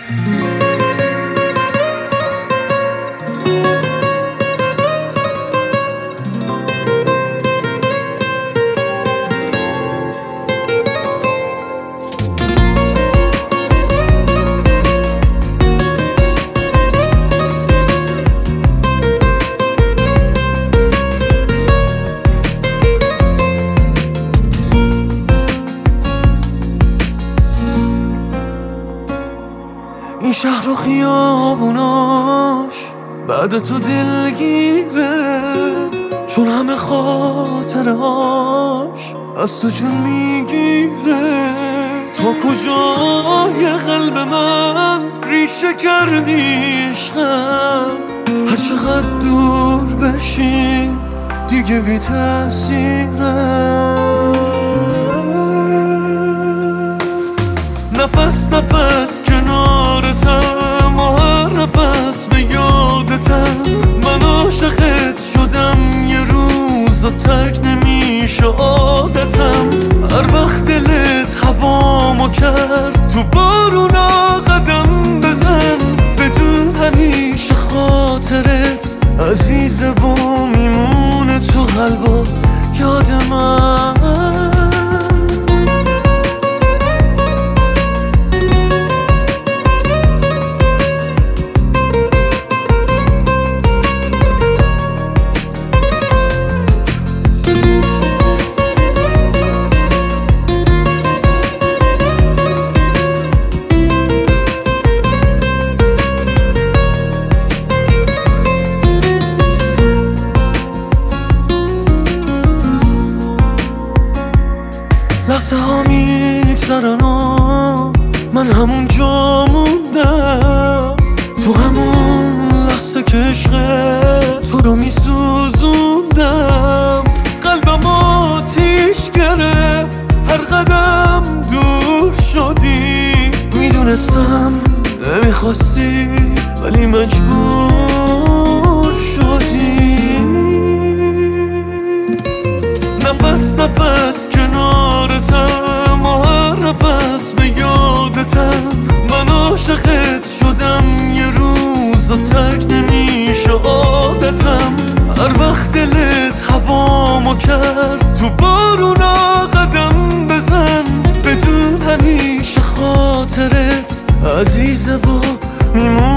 این شهر و خیابوناش بعد تو دلگیره، چون همه خاطرهاش از تو جون میگیره. تا کجای قلب من ریشه کردی عشقم، هر چقدر دور بشی دیگه بی تأثیره. نفس نفس کنارتم و هر نفس به یادتم. من عاشقت شدم یه روز و ترک نمیشه عادتم. هر وقت دلت هوامو کرد تو بارونا قدم بزن، بدون همیشه خاطرت عزیزه و میمونه تو قلب و یاد من. لحظه ها میگذرن و من همون جا موندم، تو همون لحظه که عشق تو رو میسوزوندم. قلبم آتیش گرفت هر قدم دور شدی، میدونستم نمیخواستی ولی مجبور شدی. نفس نفس کنارتم و هر نفس به یادتم. من عاشقت شدم یه روز و ترک نمیشه عادتم. هر وقت دلت هوامو کرد تو بارونا قدم بزن، بدون همیشه خاطرت عزیزه و میمون